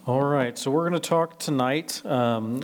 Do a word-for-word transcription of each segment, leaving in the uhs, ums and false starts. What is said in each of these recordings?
All right, so we're going to talk tonight, um,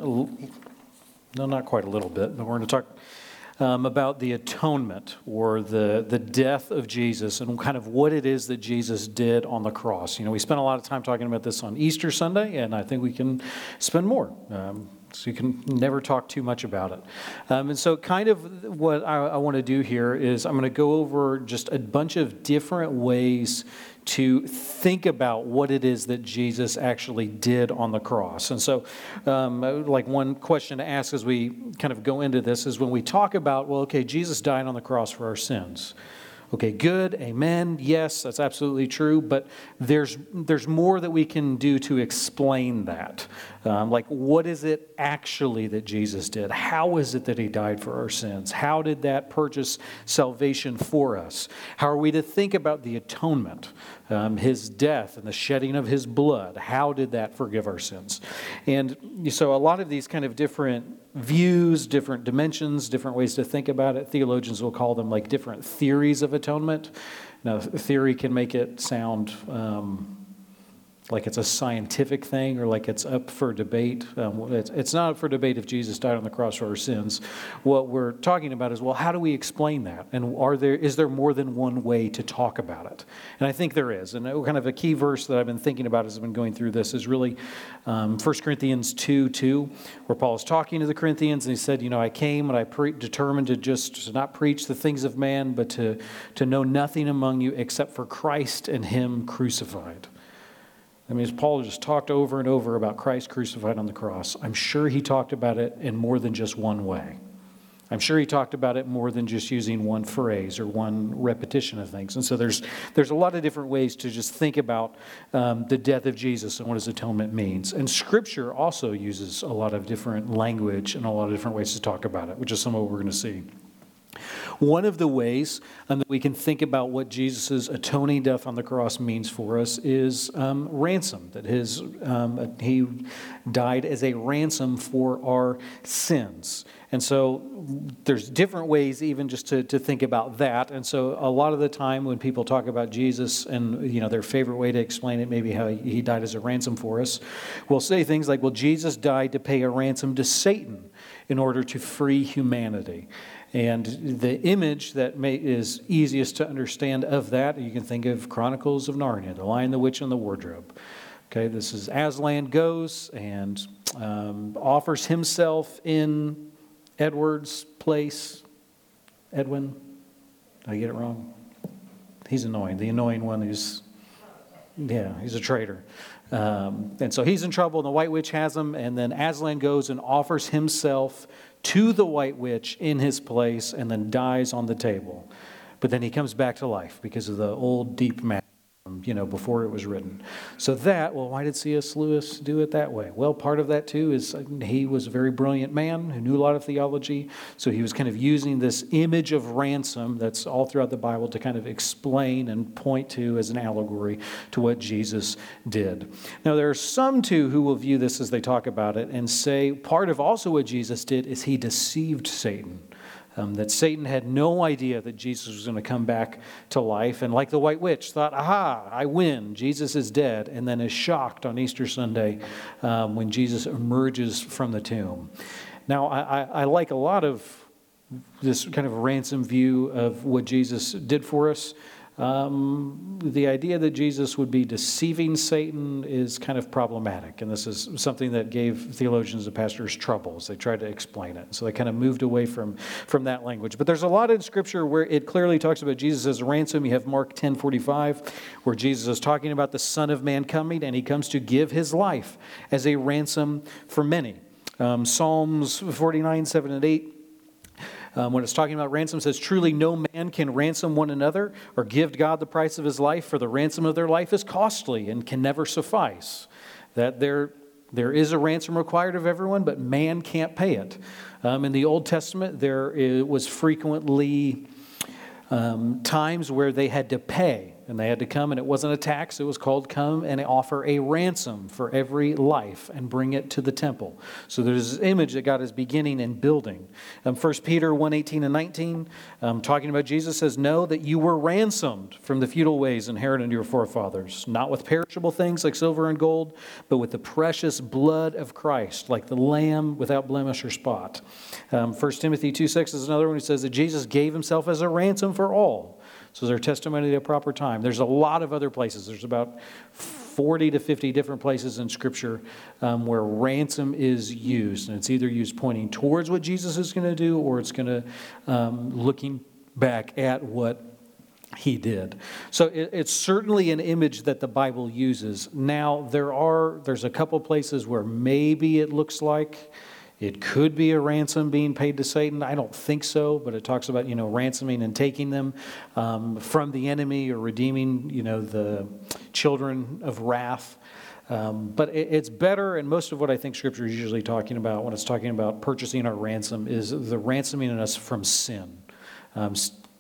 no, not quite a little bit, but we're going to talk um, about the atonement or the, the death of Jesus and kind of what it is that Jesus did on the cross. You know, we spent a lot of time talking about this on Easter Sunday, and I think we can spend more. Um, So you can never talk too much about it. Um, and so kind of what I, I want to do here is I'm going to go over just a bunch of different ways to think about what it is that Jesus actually did on the cross. And so um, like one question to ask as we kind of go into this is when we talk about, well, okay, Jesus died on the cross for our sins. Okay, good, amen, yes, that's absolutely true, but there's there's more that we can do to explain that. Um, like, what is it actually that Jesus did? How is it that he died for our sins? How did that purchase salvation for us? How are we to think about the atonement, um, his death and the shedding of his blood? How did that forgive our sins? And so a lot of these kind of different views, different dimensions, different ways to think about it. Theologians will call them like different theories of atonement. Now, theory can make it sound um, like it's a scientific thing or like it's up for debate. Um, it's, it's not up for debate if Jesus died on the cross for our sins. What we're talking about is, well, how do we explain that? And are there is there more than one way to talk about it? And I think there is. And kind of a key verse that I've been thinking about as I've been going through this is really um, First Corinthians two two, where Paul is talking to the Corinthians and he said, you know, I came and I pre- determined to just to not preach the things of man, but to, to know nothing among you except for Christ and him crucified. I mean, as Paul just talked over and over about Christ crucified on the cross, I'm sure he talked about it in more than just one way. I'm sure he talked about it more than just using one phrase or one repetition of things. And so there's there's a lot of different ways to just think about um, the death of Jesus and what his atonement means. And Scripture also uses a lot of different language and a lot of different ways to talk about it, which is some of what we're going to see. One of the ways um, that we can think about what Jesus' atoning death on the cross means for us is um, ransom, that his um, he died as a ransom for our sins. And so there's different ways even just to, to think about that. And so a lot of the time when people talk about Jesus and, you know, their favorite way to explain it, maybe how he died as a ransom for us, will say things like, well, Jesus died to pay a ransom to Satan in order to free humanity. And the image that may, is easiest to understand of that, you can think of Chronicles of Narnia, The Lion, the Witch, and the Wardrobe. Okay, this is Aslan goes and um, offers himself in Edward's place. Edwin, did I get it wrong? He's annoying. The annoying one who's, yeah, he's a traitor. Um, and so he's in trouble, and the White Witch has him, and then Aslan goes and offers himself to the White Witch in his place and then dies on the table. But then he comes back to life because of the old deep magic, you know, before it was written. So that, well, why did C S Lewis do it that way? Well, part of that too is he was a very brilliant man who knew a lot of theology. So he was kind of using this image of ransom that's all throughout the Bible to kind of explain and point to as an allegory to what Jesus did. Now, there are some too who will view this as they talk about it and say part of also what Jesus did is he deceived Satan. Um, that Satan had no idea that Jesus was going to come back to life. And like the White Witch, thought, aha, I win. Jesus is dead. And then is shocked on Easter Sunday um, when Jesus emerges from the tomb. Now, I, I, I like a lot of this kind of ransom view of what Jesus did for us. Um, the idea that Jesus would be deceiving Satan is kind of problematic. And this is something that gave theologians and pastors troubles. They tried to explain it. So they kind of moved away from, from that language. But there's a lot in Scripture where it clearly talks about Jesus as a ransom. You have Mark ten forty-five, where Jesus is talking about the Son of Man coming, and he comes to give his life as a ransom for many. Um, Psalms forty-nine, seven and eight. Um, when it's talking about ransom, it says, truly no man can ransom one another or give God the price of his life, for the ransom of their life is costly and can never suffice. That there, there is a ransom required of everyone, but man can't pay it. Um, in the Old Testament, there was frequently um, times where they had to pay And they had to come, and it wasn't a tax. It was called come and offer a ransom for every life and bring it to the temple. So there's this image that God is beginning and building. Um, First Peter one, eighteen and nineteen, um, talking about Jesus, says, know that you were ransomed from the futile ways inherited to your forefathers, not with perishable things like silver and gold, but with the precious blood of Christ, like the lamb without blemish or spot. Um, First Timothy two, six is another one who says that Jesus gave himself as a ransom for all. So their testimony at a proper time. There's a lot of other places. There's about forty to fifty different places in Scripture um, where ransom is used. And it's either used pointing towards what Jesus is going to do, or it's going to um, looking back at what he did. So it, it's certainly an image that the Bible uses. Now, there are there's a couple places where maybe it looks like it could be a ransom being paid to Satan. I don't think so, but it talks about, you know, ransoming and taking them um, from the enemy, or redeeming, you know, the children of wrath. Um, but it, it's better, and most of what I think Scripture is usually talking about when it's talking about purchasing our ransom is the ransoming us from sin. Um,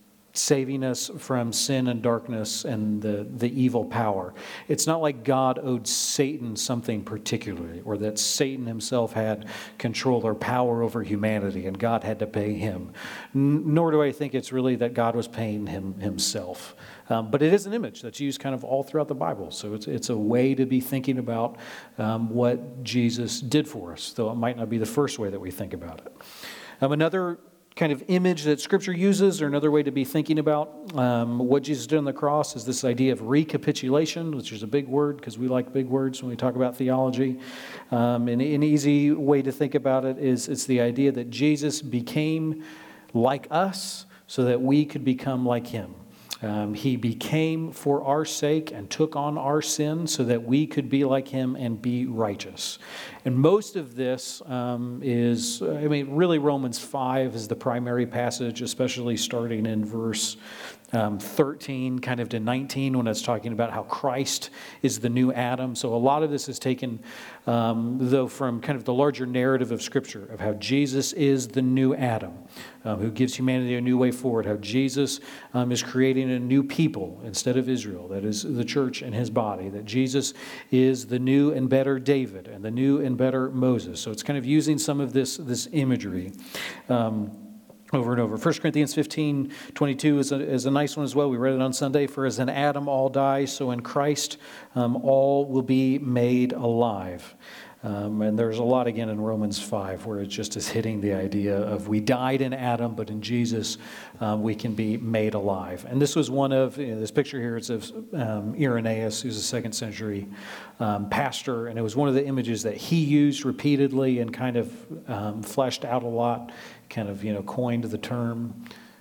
saving us from sin and darkness and the, the evil power. It's not like God owed Satan something particularly, or that Satan himself had control or power over humanity and God had to pay him. N- nor do I think it's really that God was paying him himself. Um, but it is an image that's used kind of all throughout the Bible. So it's, it's a way to be thinking about um, what Jesus did for us, though it might not be the first way that we think about it. Um, another kind of image that Scripture uses, or another way to be thinking about um, what Jesus did on the cross, is this idea of recapitulation, which is a big word because we like big words when we talk about theology. Um, and an easy way to think about it is it's the idea that Jesus became like us so that we could become like him. Um, he became for our sake and took on our sin so that we could be like him and be righteous. And most of this um, is, I mean, really Romans five is the primary passage, especially starting in verse um, thirteen kind of to nineteen, when it's talking about how Christ is the new Adam. So a lot of this is taken, um, though, from kind of the larger narrative of Scripture of how Jesus is the new Adam, um, who gives humanity a new way forward, how Jesus um, is creating a new people instead of Israel, that is the church and his body, that Jesus is the new and better David and the new and better Moses. So it's kind of using some of this, this imagery um, over and over. First Corinthians fifteen twenty-two is a, is a nice one as well. We read it on Sunday. For as in Adam all die, so in Christ um, all will be made alive. Um, and there's a lot again in Romans five where it just is hitting the idea of we died in Adam, but in Jesus um, we can be made alive. And this was one of, you know, this picture here, it's of um, Irenaeus, who's a second century um, pastor. And it was one of the images that he used repeatedly and kind of um, fleshed out a lot, kind of, you know, coined the term.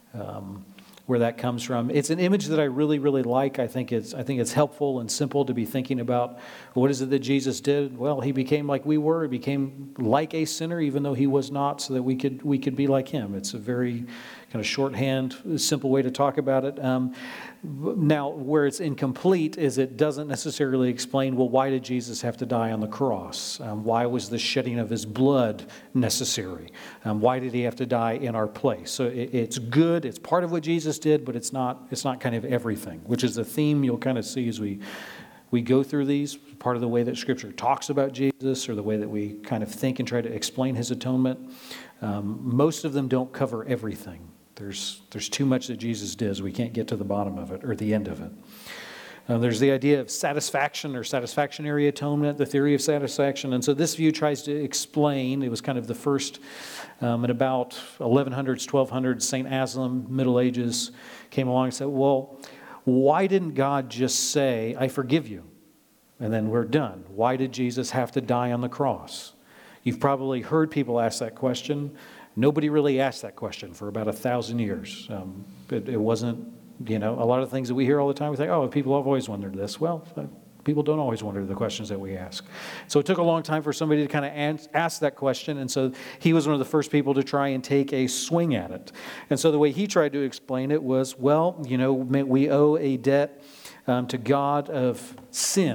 Um, where that comes from. It's an image that I really, really like. I think it's I think it's helpful and simple to be thinking about what is it that Jesus did? Well, he became like we were. He became like a sinner, even though he was not, so that we could we could be like him. It's a very kind of shorthand, simple way to talk about it. Um, now, where it's incomplete is it doesn't necessarily explain, well, why did Jesus have to die on the cross? Um, why was the shedding of his blood necessary? Um, why did he have to die in our place? So it, it's good. It's part of what Jesus did, but it's not it's not kind of everything, which is the theme you'll kind of see as we we go through these. Part of the way that Scripture talks about Jesus, or the way that we kind of think and try to explain his atonement. Um, most of them don't cover everything. There's there's too much that Jesus does. We can't get to the bottom of it or the end of it. Uh, there's the idea of satisfaction or satisfactionary atonement, the theory of satisfaction. And so this view tries to explain, it was kind of the first um, in about eleven hundreds, twelve hundreds, Saint Aslan, Middle Ages, came along and said, well, why didn't God just say, I forgive you, and then we're done? Why did Jesus have to die on the cross? You've probably heard people ask that question. Nobody really asked that question for about a thousand years. Um, it, it wasn't, you know, a lot of things that we hear all the time. We think, oh, people have always wondered this. Well, uh, people don't always wonder the questions that we ask. So it took a long time for somebody to kind of ans- ask that question. And so he was one of the first people to try and take a swing at it. And so the way he tried to explain it was, well, you know, we owe a debt um, to God of sin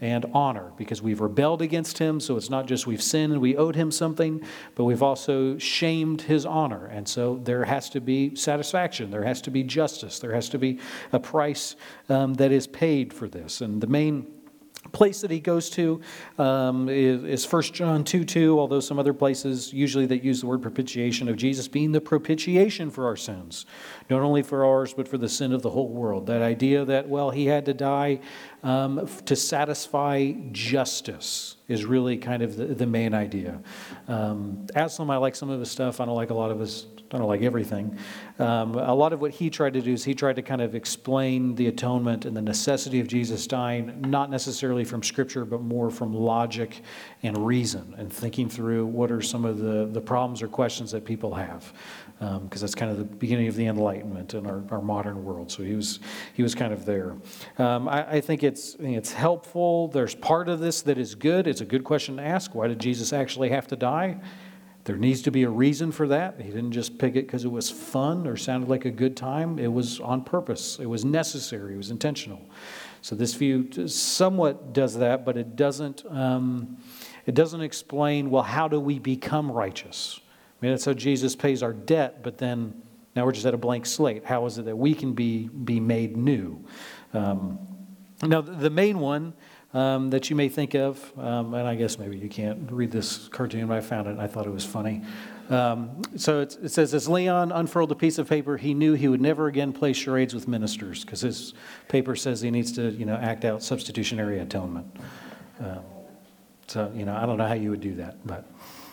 and honor, because we've rebelled against him. So it's not just we've sinned and we owed him something, but we've also shamed his honor. And so there has to be satisfaction. There has to be justice. There has to be a price um, that is paid for this. And the main place that he goes to um, is, is First John two two, although some other places usually that use the word propitiation, of Jesus being the propitiation for our sins, not only for ours, but for the sin of the whole world. That idea that, well, he had to die um, to satisfy justice is really kind of the, the main idea. Um, Aslam, I like some of his stuff. I don't like a lot of his I don't like everything. Um, a lot of what he tried to do is he tried to kind of explain the atonement and the necessity of Jesus dying, not necessarily from Scripture, but more from logic and reason, and thinking through what are some of the, the problems or questions that people have. Because um, that's kind of the beginning of the Enlightenment in our, our modern world. So he was he was kind of there. Um, I, I think it's I think it's helpful. There's part of this that is good. It's a good question to ask. Why did Jesus actually have to die? There needs to be a reason for that. He didn't just pick it because it was fun or sounded like a good time. It was on purpose. It was necessary. It was intentional. So this view somewhat does that, but it doesn't. Um, it doesn't explain, well, how do we become righteous? I mean, that's how Jesus pays our debt, but then now we're just at a blank slate. How is it that we can be be made new? Um, now, the main one Um, that you may think of, um, and I guess maybe you can't read this cartoon, but I found it and I thought it was funny. Um, so it, it says, as Leon unfurled a piece of paper, he knew he would never again play charades with ministers, because his paper says he needs to, you know, act out substitutionary atonement. Um, so, you know, I don't know how you would do that, but...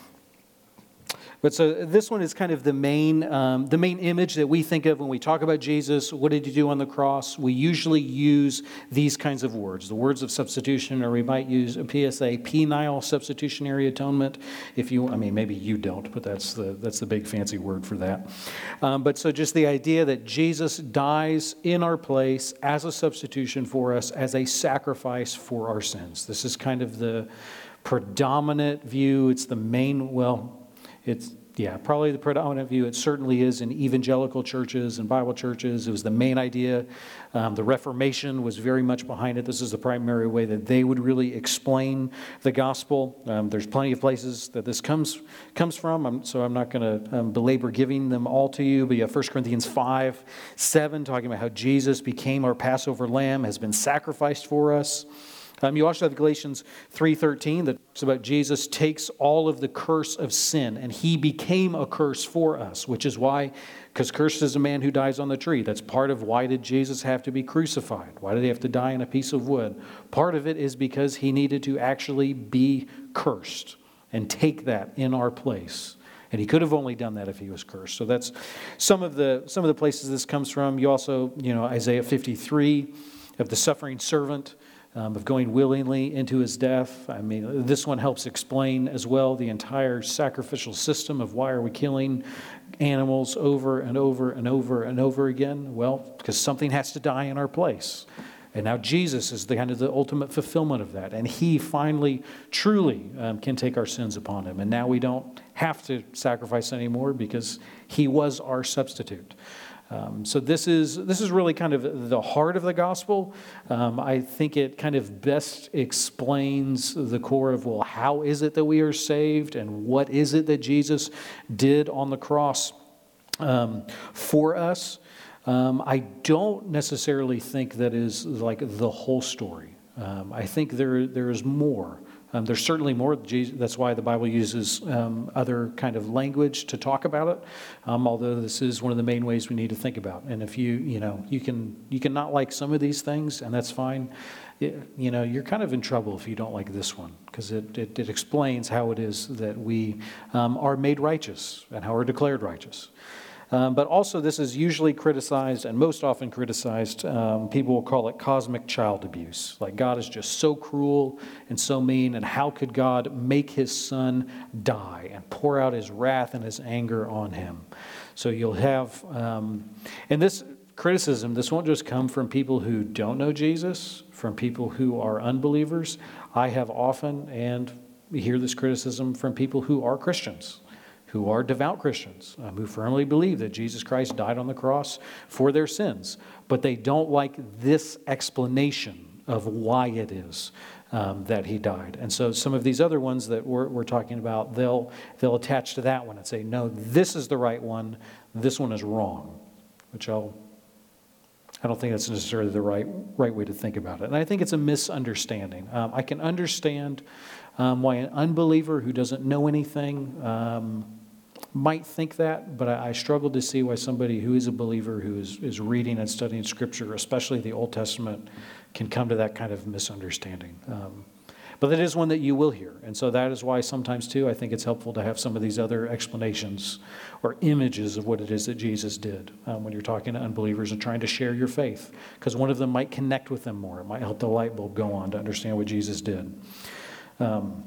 But so this one is kind of the main um, the main image that we think of when we talk about Jesus. What did he do on the cross? We usually use these kinds of words, the words of substitution, or we might use a P S A, penile substitutionary atonement. If you, I mean, maybe you don't, but that's the that's the big fancy word for that. Um, but so just the idea that Jesus dies in our place as a substitution for us, as a sacrifice for our sins. This is kind of the predominant view. It's the main, well, It's, yeah, probably the predominant view. It certainly is in evangelical churches and Bible churches. It was the main idea. Um, the Reformation was very much behind it. This is the primary way that they would really explain the gospel. Um, there's plenty of places that this comes comes from, I'm, so I'm not going to um, belabor giving them all to you. But you have First Corinthians five, seven, talking about how Jesus became our Passover lamb, has been sacrificed for us. Um, you also have Galatians three thirteen that talks about Jesus takes all of the curse of sin, and he became a curse for us, which is why, because cursed is a man who dies on the tree. That's part of why did Jesus have to be crucified? Why did he have to die on a piece of wood? Part of it is because he needed to actually be cursed and take that in our place. And he could have only done that if he was cursed. So that's some of the some of the places this comes from. You also, you know, Isaiah fifty-three of the suffering servant. Um, of going willingly into his death. I mean, this one helps explain as well the entire sacrificial system of why are we killing animals over and over and over and over again? Well, because something has to die in our place. And now Jesus is the kind of the ultimate fulfillment of that. And he finally, truly um, can take our sins upon him. And now we don't have to sacrifice anymore because he was our substitute. Um, so this is this is really kind of the heart of the gospel. Um, I think it kind of best explains the core of, well, how is it that we are saved, and what is it that Jesus did on the cross um, for us? Um, I don't necessarily think that is like the whole story. Um, I think there there is more. Um, there's certainly more. That's why the Bible uses um, other kind of language to talk about it. Um, although this is one of the main ways we need to think about. And if you, you know, you can you can not like some of these things, and that's fine. It, you know, you're kind of in trouble if you don't like this one, because it, it it explains how it is that we um, are made righteous and how we're declared righteous. Um, but also, this is usually criticized, and most often criticized. Um, people will call it cosmic child abuse. Like, God is just so cruel and so mean, and how could God make his son die and pour out his wrath and his anger on him? So you'll have, um, and this criticism, this won't just come from people who don't know Jesus, from people who are unbelievers. I have often, and hear this criticism from people who are Christians, who are devout Christians, um, who firmly believe that Jesus Christ died on the cross for their sins, but they don't like this explanation of why it is um, that he died. And so some of these other ones that we're, we're talking about, they'll they'll attach to that one and say, no, this is the right one, this one is wrong, which I'll I don't think that's necessarily the right right way to think about it. And I think it's a misunderstanding. Um, I can understand um, why an unbeliever who doesn't know anything um, might think that, but I, I struggle to see why somebody who is a believer who is, is reading and studying Scripture, especially the Old Testament, can come to that kind of misunderstanding. Um, but that is one that you will hear. And so that is why sometimes, too, I think it's helpful to have some of these other explanations or images of what it is that Jesus did um, when you're talking to unbelievers and trying to share your faith. Because one of them might connect with them more. It might help the light bulb go on to understand what Jesus did. Um,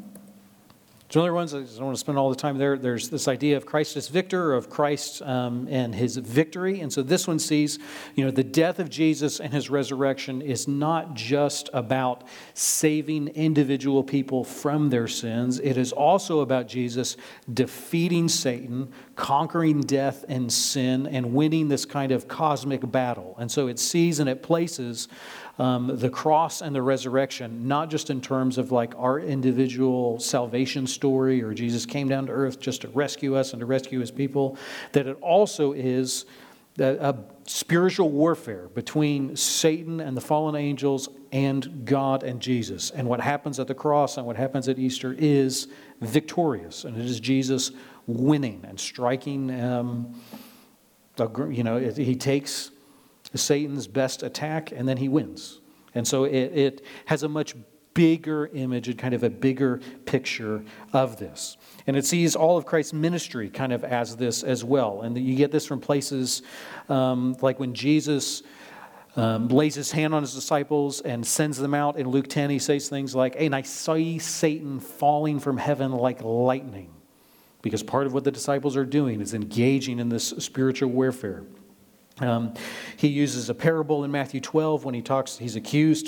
Some other ones, I don't want to spend all the time there. There's this idea of Christ as victor, of Christ um, and his victory. And so this one sees, you know, the death of Jesus and his resurrection is not just about saving individual people from their sins. It is also about Jesus defeating Satan, conquering death and sin, and winning this kind of cosmic battle. And so it sees and it places Um, the cross and the resurrection, not just in terms of like our individual salvation story or Jesus came down to earth just to rescue us and to rescue his people, that it also is a, a spiritual warfare between Satan and the fallen angels and God and Jesus. And what happens at the cross and what happens at Easter is victorious. And it is Jesus winning and striking, um, a, you know, it, he takes Satan's best attack, and then he wins. And so it, it has a much bigger image and kind of a bigger picture of this. And it sees all of Christ's ministry kind of as this as well. And you get this from places um, like when Jesus um, lays his hand on his disciples and sends them out. In Luke ten, he says things like, and I see Satan falling from heaven like lightning. Because part of what the disciples are doing is engaging in this spiritual warfare. Um, he uses a parable in Matthew twelve when he talks, he's accused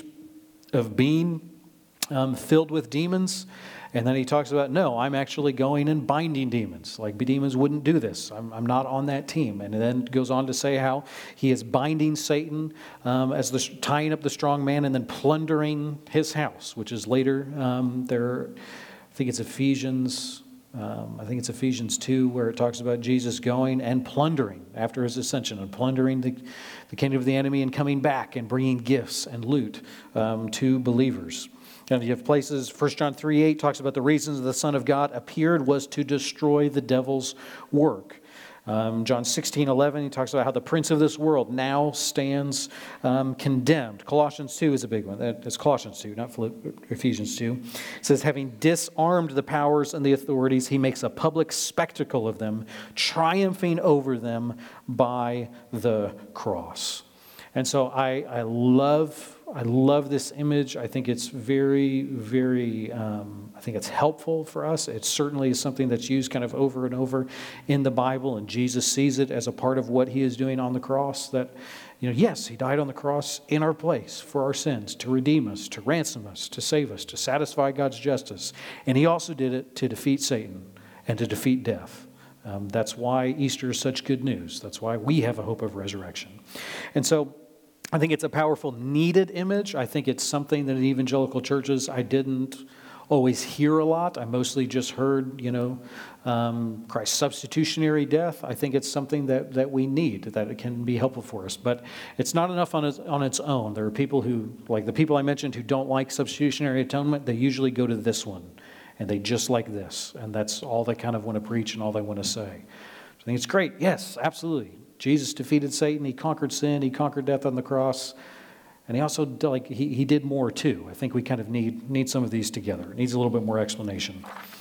of being um, filled with demons. And then he talks about, no, I'm actually going and binding demons. Like demons wouldn't do this. I'm, I'm not on that team. And then goes on to say how he is binding Satan um, as the tying up the strong man and then plundering his house, which is later um, there. I think it's Ephesians. Um, I think it's Ephesians two, where it talks about Jesus going and plundering after his ascension and plundering the, the kingdom of the enemy and coming back and bringing gifts and loot um, to believers. And you have places, First John three eight talks about the reasons the Son of God appeared was to destroy the devil's work. Um, John sixteen eleven, he talks about how the prince of this world now stands um, condemned. Colossians two is a big one. It's Colossians two, not Ephesians two. It says, having disarmed the powers and the authorities, he makes a public spectacle of them, triumphing over them by the cross. And so I, I love I love this image. I think it's very, very, um, I think it's helpful for us. It certainly is something that's used kind of over and over in the Bible, and Jesus sees it as a part of what he is doing on the cross. That, you know, yes, he died on the cross in our place for our sins, to redeem us, to ransom us, to save us, to satisfy God's justice. And he also did it to defeat Satan and to defeat death. Um, that's why Easter is such good news. That's why we have a hope of resurrection. And so I think it's a powerful, needed image. I think it's something that in evangelical churches I didn't always hear a lot. I mostly just heard, you know, um, Christ's substitutionary death. I think it's something that, that we need, that it can be helpful for us. But it's not enough on its, on its own. There are people who, like the people I mentioned, who don't like substitutionary atonement. They usually go to this one, and they just like this. And that's all they kind of want to preach and all they want to say. I think it's great. Yes, absolutely. Jesus defeated Satan. He conquered sin. He conquered death on the cross. And he also, like, he, he did more too. I think we kind of need, need some of these together. It needs a little bit more explanation.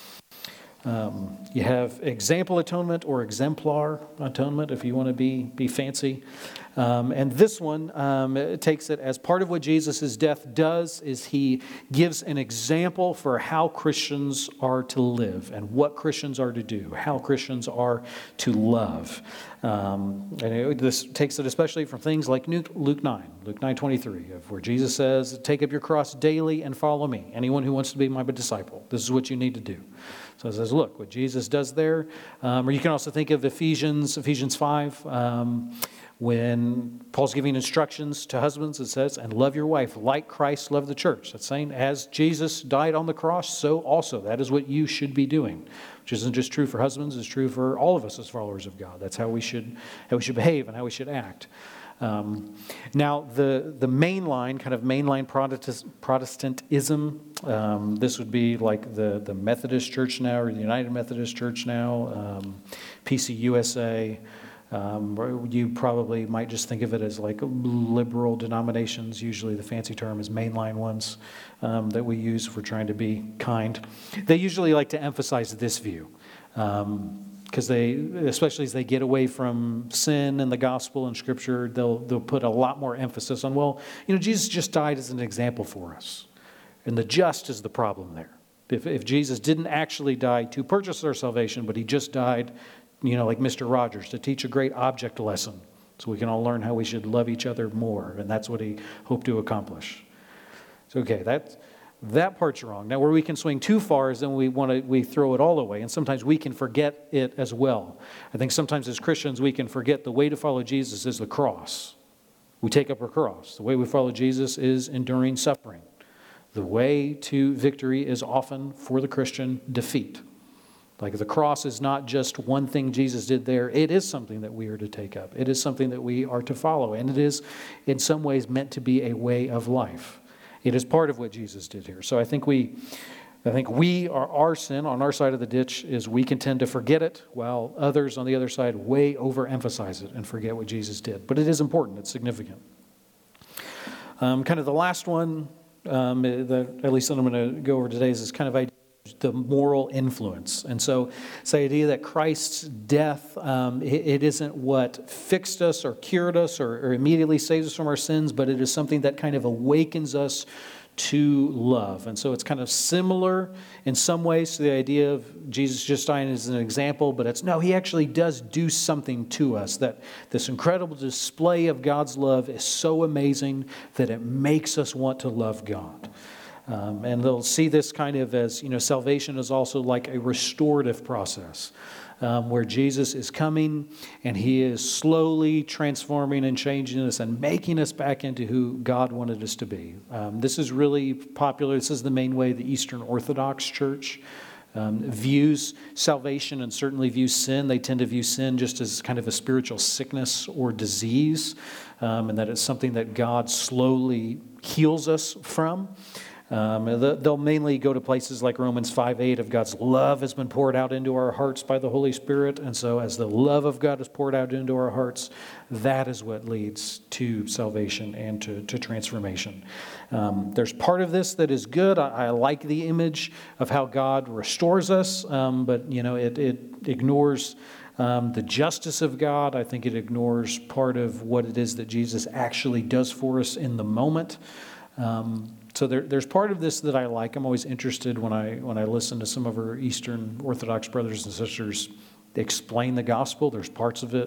Um, you have example atonement or exemplar atonement, if you want to be, be fancy. Um, and this one um, it takes it as part of what Jesus' death does is he gives an example for how Christians are to live and what Christians are to do, how Christians are to love. Um, and it, this takes it especially from things like Luke nine, Luke nine twenty-three, of where Jesus says, take up your cross daily and follow me. Anyone who wants to be my disciple, this is what you need to do. So it says, look, what Jesus does there. Um, or you can also think of Ephesians, Ephesians five, um, When Paul's giving instructions to husbands, it says, and love your wife like Christ loved the church. That's saying, as Jesus died on the cross, so also that is what you should be doing. Which isn't just true for husbands, it's true for all of us as followers of God. That's how we should how we should behave and how we should act. Um, now, the, the mainline, kind of mainline Protestant, Protestantism, um, this would be like the, the Methodist Church now, or the United Methodist Church now, um, P C U S A. Um, you probably might just think of it as like liberal denominations. Usually the fancy term is mainline ones um, that we use if we're trying to be kind. They usually like to emphasize this view. Um, Because they, especially as they get away from sin and the gospel and Scripture, they'll they'll put a lot more emphasis on, well, you know, Jesus just died as an example for us. And the just is the problem there. If, if Jesus didn't actually die to purchase our salvation, but he just died, you know, like Mister Rogers, to teach a great object lesson so we can all learn how we should love each other more. And that's what he hoped to accomplish. So, okay, that's... That part's wrong. Now, where we can swing too far is then we want to we throw it all away, and sometimes we can forget it as well. I think sometimes as Christians we can forget the way to follow Jesus is the cross. We take up our cross. The way we follow Jesus is enduring suffering. The way to victory is often for the Christian defeat. Like the cross is not just one thing Jesus did there. It is something that we are to take up. It is something that we are to follow, and it is in some ways meant to be a way of life. It is part of what Jesus did here. So I think we, I think we are our sin on our side of the ditch is we can tend to forget it, while others on the other side way overemphasize it and forget what Jesus did. But it is important. It's significant. Um, kind of the last one, um, the, at least that I'm going to go over today, is this kind of idea of the moral influence. And so it's the idea that Christ's death, um, it, it isn't what fixed us or cured us or, or immediately saves us from our sins, but it is something that kind of awakens us to love. And so it's kind of similar in some ways to the idea of Jesus just dying as an example, but it's no, he actually does do something to us. That this incredible display of God's love is so amazing that it makes us want to love God. Um, and they'll see this kind of as, you know, salvation is also like a restorative process um, where Jesus is coming and he is slowly transforming and changing us and making us back into who God wanted us to be. Um, this is really popular. This is the main way the Eastern Orthodox Church um, views salvation and certainly views sin. They tend to view sin just as kind of a spiritual sickness or disease, um, and that it's something that God slowly heals us from. Um, they'll mainly go to places like Romans five eight of God's love has been poured out into our hearts by the Holy Spirit. And so as the love of God is poured out into our hearts, that is what leads to salvation and to, to transformation. Um, there's part of this that is good. I, I like the image of how God restores us, um, but you know it, it ignores Um, the justice of God. I think it ignores part of what it is that Jesus actually does for us in the moment. Um, so there, there's part of this that I like. I'm always interested when I when I listen to some of our Eastern Orthodox brothers and sisters explain the gospel. There's parts of it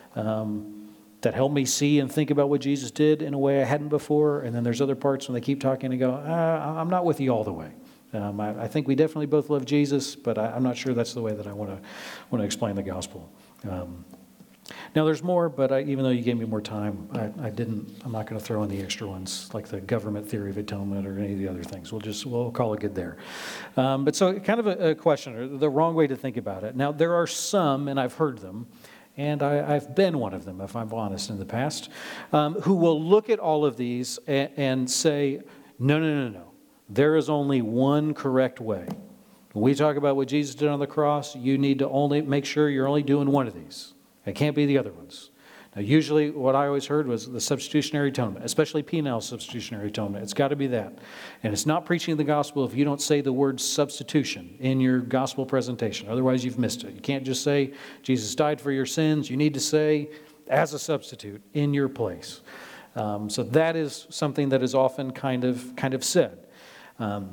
um, that help me see and think about what Jesus did in a way I hadn't before. And then there's other parts when they keep talking and go, uh, I'm not with you all the way. Um, I, I think we definitely both love Jesus, but I, I'm not sure that's the way that I want to want to explain the gospel. Um, now there's more, but I, even though you gave me more time, I, I didn't. I'm not going to throw in the extra ones like the government theory of atonement or any of the other things. We'll just we'll call it good there. Um, but so kind of a, a question, or the wrong way to think about it. Now there are some, and I've heard them, and I, I've been one of them, if I'm honest, in the past, um, who will look at all of these and, and say, no, no, no, no. There is only one correct way. When we talk about what Jesus did on the cross, you need to only make sure you're only doing one of these. It can't be the other ones. Now, usually what I always heard was the substitutionary atonement, especially penal substitutionary atonement. It's got to be that. And it's not preaching the gospel if you don't say the word substitution in your gospel presentation. Otherwise, you've missed it. You can't just say Jesus died for your sins. You need to say as a substitute in your place. Um, so that is something that is often kind of kind of said. Um,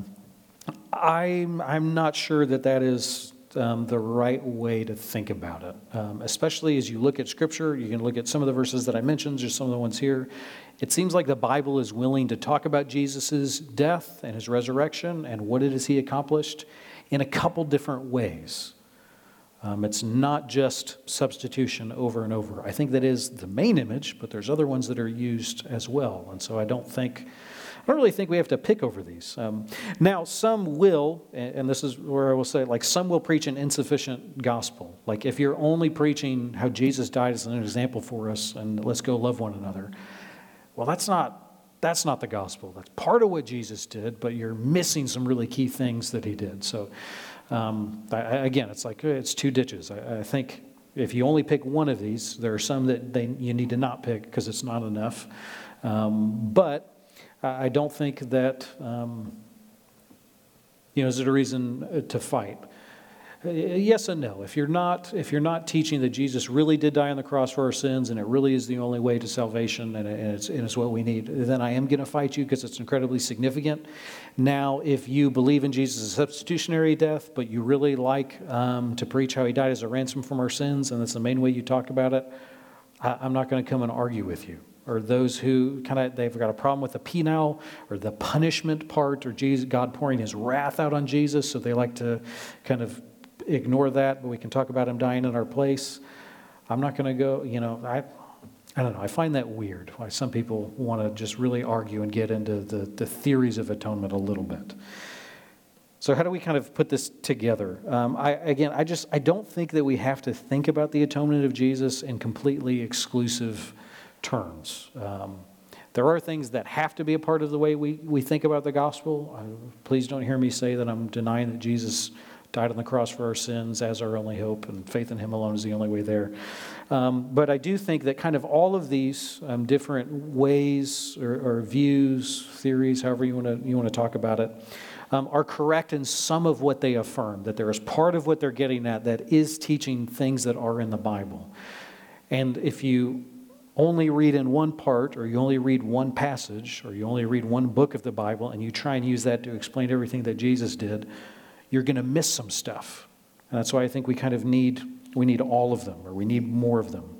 I'm, I'm not sure that that is um, the right way to think about it, um, especially as you look at Scripture. You can look at some of the verses that I mentioned, just some of the ones here. It seems like the Bible is willing to talk about Jesus' death and his resurrection and what it is he accomplished in a couple different ways. Um, it's not just substitution over and over. I think that is the main image, but there's other ones that are used as well. And so I don't think, I don't really think we have to pick over these. Um, now, some will, and this is where I will say, like some will preach an insufficient gospel. Like if you're only preaching how Jesus died as an example for us and let's go love one another, well, that's not that's not the gospel. That's part of what Jesus did, but you're missing some really key things that he did. So um, I, again, it's like it's two ditches. I, I think if you only pick one of these, there are some that they you need to not pick because it's not enough. Um, but I don't think that, um, you know, is it a reason to fight? Yes and no. If you're not, if you're not teaching that Jesus really did die on the cross for our sins and it really is the only way to salvation and it's, and it's what we need, then I am going to fight you because it's incredibly significant. Now, if you believe in Jesus' substitutionary death, but you really like um, to preach how he died as a ransom from our sins, and that's the main way you talk about it, I, I'm not going to come and argue with you. Or those who kind of, they've got a problem with the penal or the punishment part, or Jesus, God pouring his wrath out on Jesus, so they like to kind of ignore that, but we can talk about him dying in our place. I'm not going to go, you know, I I don't know. I find that weird, why some people want to just really argue and get into the, the theories of atonement a little bit. So how do we kind of put this together? Um, I Again, I just, I don't think that we have to think about the atonement of Jesus in completely exclusive terms. Um, there are things that have to be a part of the way we, we think about the gospel. Uh, please don't hear me say that I'm denying that Jesus died on the cross for our sins as our only hope, and faith in him alone is the only way there. Um, but I do think that kind of all of these um, different ways or, or views, theories, however you want to you want to talk about it, um, are correct in some of what they affirm, that there is part of what they're getting at that is teaching things that are in the Bible. And if you only read in one part, or you only read one passage, or you only read one book of the Bible, and you try and use that to explain everything that Jesus did, you're going to miss some stuff. And that's why I think we kind of need, we need all of them, or we need more of them.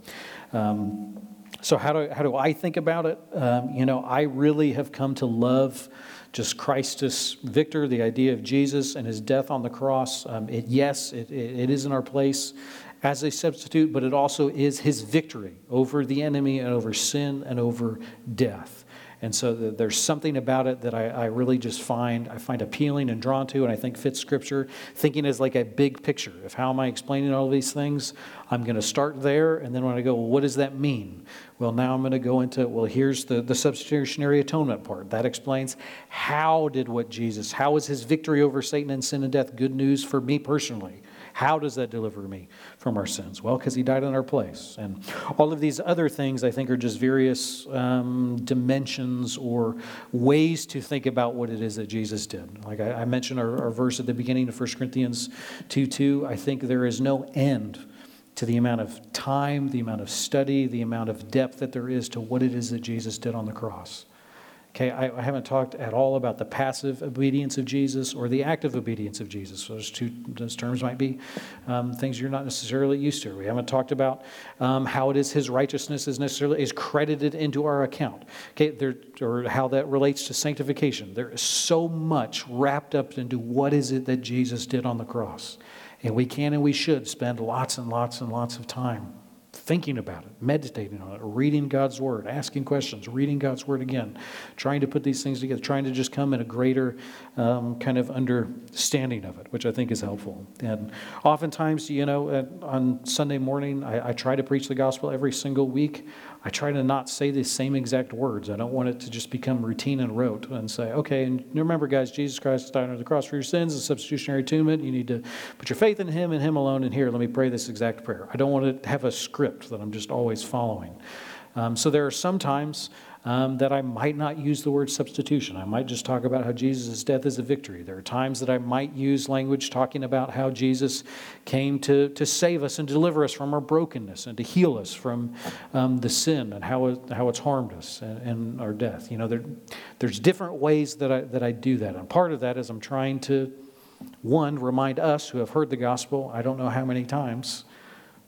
Um, so how do, how do I think about it? Um, you know, I really have come to love just Christus Victor, the idea of Jesus and his death on the cross. Um, it, yes, it, it, it is in our place as a substitute, but it also is his victory over the enemy and over sin and over death. And so there's something about it that I, I really just find, I find appealing and drawn to, and I think fits Scripture, thinking as like a big picture of how am I explaining all of these things. I'm going to start there, and then when I go, well, what does that mean? Well, now I'm going to go into, well, here's the, the substitutionary atonement part. That explains how did what Jesus, how was his victory over Satan and sin and death good news for me personally? How does that deliver me from our sins? Well, because he died in our place. And all of these other things, I think, are just various um, dimensions or ways to think about what it is that Jesus did. Like I, I mentioned our, our verse at the beginning of First Corinthians two two, I think there is no end to the amount of time, the amount of study, the amount of depth that there is to what it is that Jesus did on the cross. Okay, I, I haven't talked at all about the passive obedience of Jesus or the active obedience of Jesus. So those two those terms might be um, things you're not necessarily used to. We haven't talked about um, how it is his righteousness is necessarily is credited into our account. Okay, there, or how that relates to sanctification. There is so much wrapped up into what is it that Jesus did on the cross, and we can and we should spend lots and lots and lots of time thinking about it, meditating on it, reading God's Word, asking questions, reading God's Word again, trying to put these things together, trying to just come in a greater um, kind of understanding of it, which I think is helpful. And oftentimes, you know, at, on Sunday morning, I, I try to preach the gospel every single week. I try to not say the same exact words. I don't want it to just become routine and rote and say, okay, and remember, guys, Jesus Christ died on the cross for your sins, a substitutionary atonement. You need to put your faith in him and him alone. And here, let me pray this exact prayer. I don't want to have a script that I'm just always following. Um, so there are some times um, that I might not use the word substitution. I might just talk about how Jesus' death is a victory. There are times that I might use language talking about how Jesus came to, to save us and deliver us from our brokenness and to heal us from um, the sin and how it, how it's harmed us and, and our death. You know, there, there's different ways that I, that I do that. And part of that is I'm trying to, one, remind us who have heard the gospel, I don't know how many times,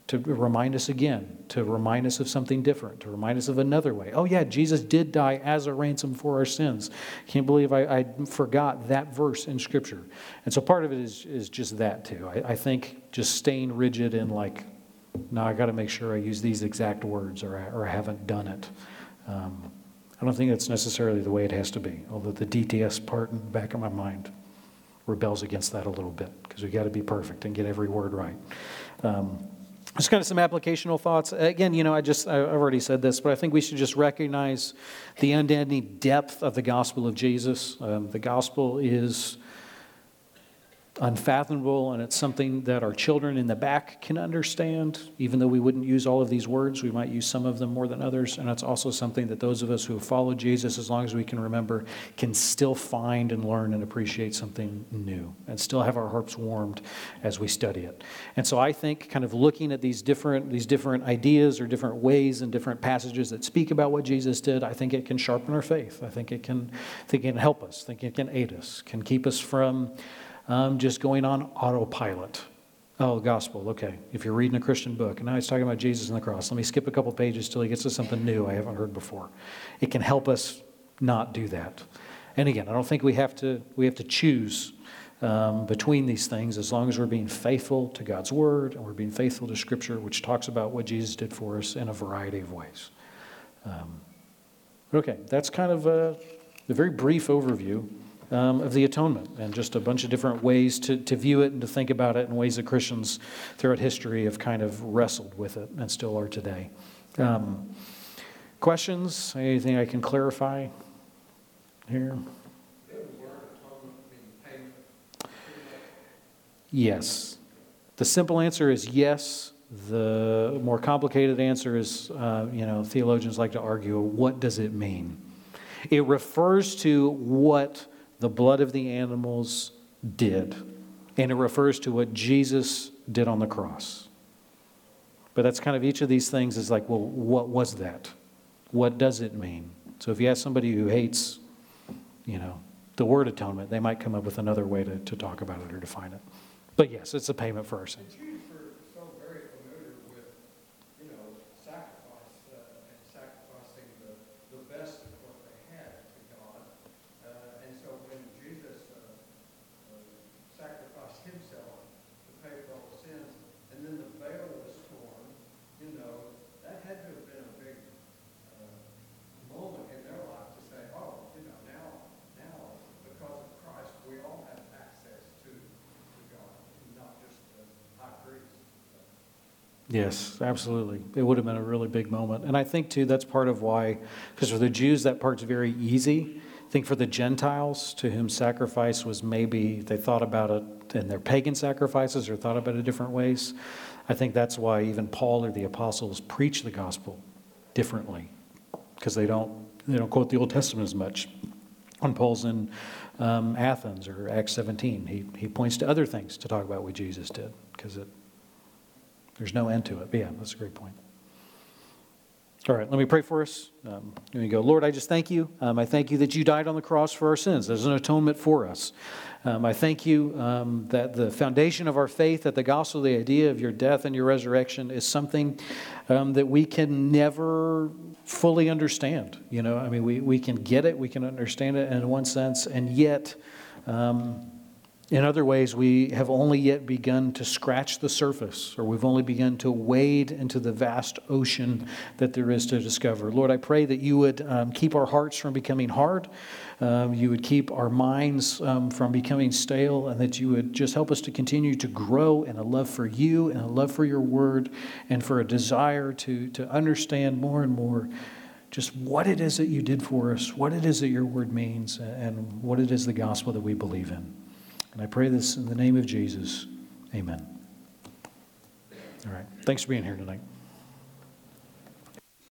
to remind us again, to remind us of something different, to remind us of another way. Oh yeah, Jesus did die as a ransom for our sins. Can't believe I, I forgot that verse in Scripture. And so part of it is, is just that too. I, I think just staying rigid in like, no, I got to make sure I use these exact words or I, or I haven't done it. Um, I don't think that's necessarily the way it has to be, although the D T S part in the back of my mind rebels against that a little bit because we got to be perfect and get every word right. Um, Just kind of some applicational thoughts. Again, you know, I just, I've already said this, but I think we should just recognize the unending depth of the gospel of Jesus. Um, the gospel is unfathomable, and it's something that our children in the back can understand. Even though we wouldn't use all of these words, we might use some of them more than others. And it's also something that those of us who have followed Jesus, as long as we can remember, can still find and learn and appreciate something new and still have our hearts warmed as we study it. And so I think kind of looking at these different these different ideas or different ways and different passages that speak about what Jesus did, I think it can sharpen our faith. I think it can, I think it can help us. I think it can aid us, can keep us from Um, just going on autopilot. Oh, gospel, okay. If you're reading a Christian book, and now he's talking about Jesus and the cross, let me skip a couple pages till he gets to something new I haven't heard before. It can help us not do that. And again, I don't think we have to we have to choose um, between these things as long as we're being faithful to God's word and we're being faithful to Scripture, which talks about what Jesus did for us in a variety of ways. Um, okay, that's kind of a, a very brief overview Um, of the atonement, and just a bunch of different ways to, to view it and to think about it, and ways that Christians throughout history have kind of wrestled with it and still are today. Um, questions? Anything I can clarify here? Yes. The simple answer is yes. The more complicated answer is, uh, you know, theologians like to argue, what does it mean? It refers to what the blood of the animals did. And it refers to what Jesus did on the cross. But that's kind of each of these things is like, well, what was that? What does it mean? So if you ask somebody who hates, you know, the word atonement, they might come up with another way to, to talk about it or define it. But yes, it's a payment for our sins. Yes, absolutely. It would have been a really big moment. And I think, too, that's part of why, because for the Jews, that part's very easy. I think for the Gentiles, to whom sacrifice was maybe, they thought about it in their pagan sacrifices or thought about it different ways. I think that's why even Paul or the apostles preach the gospel differently, because they don't, they don't quote the Old Testament as much. When Paul's in um, Athens or Acts seventeen, he, he points to other things to talk about what Jesus did, because it There's no end to it. But yeah, that's a great point. All right, let me pray for us. Um, here we go. Lord, I just thank you. Um, I thank you that you died on the cross for our sins. There's an atonement for us. Um, I thank you um, that the foundation of our faith, that the gospel, the idea of your death and your resurrection is something um, that we can never fully understand. You know, I mean, we, we can get it, we can understand it in one sense, and yet um, in other ways, we have only yet begun to scratch the surface, or we've only begun to wade into the vast ocean that there is to discover. Lord, I pray that you would um, keep our hearts from becoming hard, um, you would keep our minds um, from becoming stale, and that you would just help us to continue to grow in a love for you and a love for your word, and for a desire to, to understand more and more just what it is that you did for us, what it is that your word means, and what it is the gospel that we believe in. And I pray this in the name of Jesus. Amen. All right. Thanks for being here tonight.